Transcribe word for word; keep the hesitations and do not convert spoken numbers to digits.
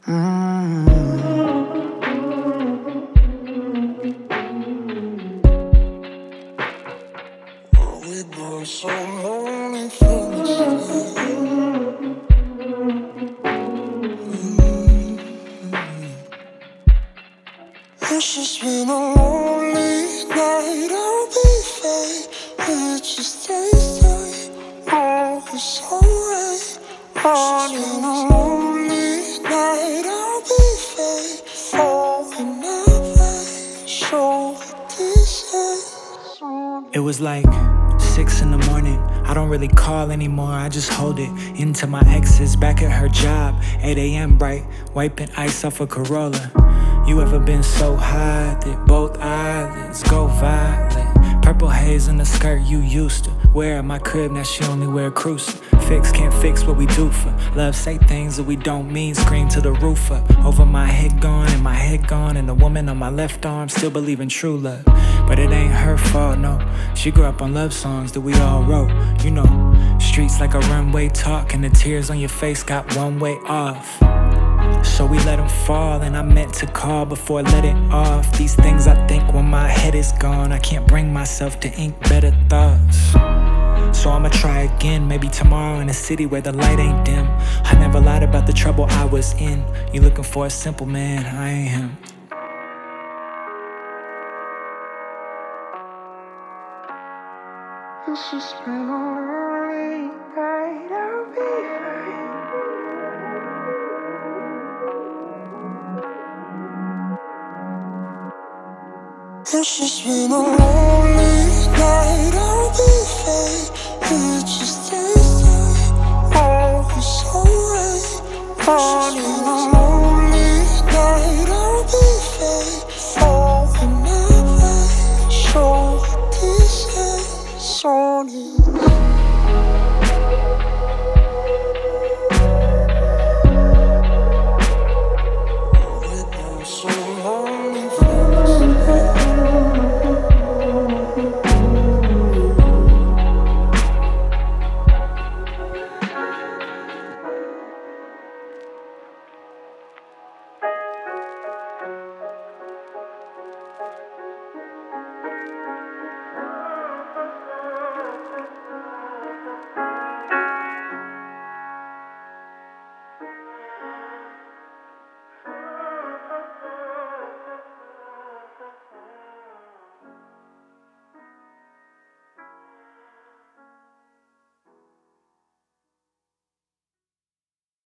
We both so lonely from the start. It's just been a lonely night. I'll be fine. It just takes time. Oh, it's alright. It's been a lonely night. I'll be fine. Falling up right. So what this is. It was like six in the morning. I don't really call anymore, I just hold it into my exes back at her job. eight a.m. bright, wiping ice off a Corolla. You ever been so high that both eyelids go violet? Purple haze in the skirt you used to wear at my crib, now she only wear cruiser. Fix can't fix what we do for love, say things that we don't mean, scream to the roof up. Over my head gone and my head gone, and the woman on my left arm still believe in true love. But it ain't her fault, no. She grew up on love songs that we all wrote. You know, streets like a runway talk, and the tears on your face got one way off. So we let them fall, and I meant to call before letting off. These things I think when my head is gone, I can't bring myself to ink better thoughts. So I'ma try again, maybe tomorrow in a city where the light ain't dim. I never lied about the trouble I was in. You looking for a simple man, I ain't him. It's just been a lonely night. I'll be fine. It's just been a lonely night. I'll be fine. It just takes time. Oh, it's alright. It's just been a